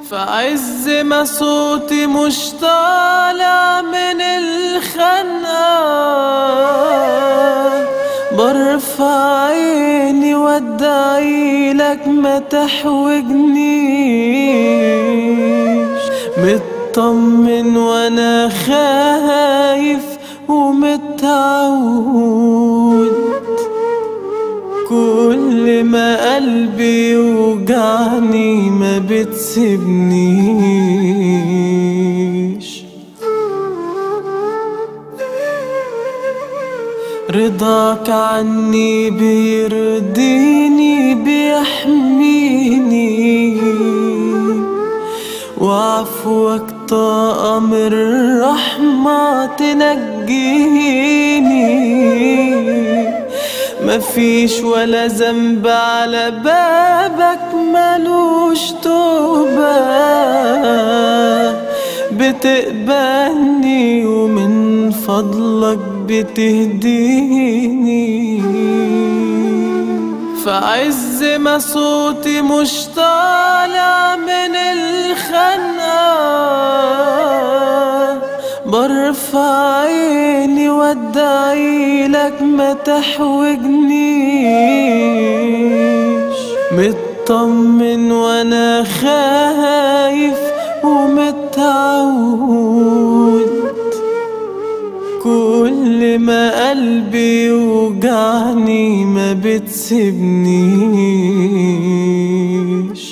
فعز ما صوتي مش طالع من الخنقة، برفع عيني وادعي لك ما تحوجنيش. مطمن وانا خايف ومتعود، كل ما قلبي يوجعني ما بتسيبنيش. رضاك عني بيرضيني بيحميني، وعفوك طاقة من الرحمة تنجيني. مفيش ولا ذنب على بابك ملوش توبة، بتقبلني ومن فضلك بتهديني. فعز ما صوتي مش طالع من الخنقة، برفع عيني وادعي لك ما تحوجنيش. مطمن وانا خايف ومتعود، كل ما قلبي يوجعني ما بتسيبنيش.